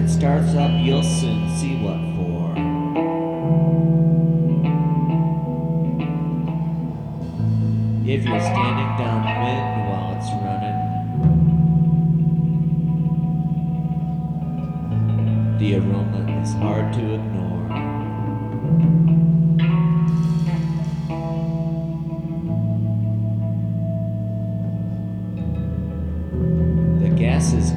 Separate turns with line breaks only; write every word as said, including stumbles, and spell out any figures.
it starts up, you'll soon see what for. If you're standing downwind while it's running, the aroma is hard to ignore.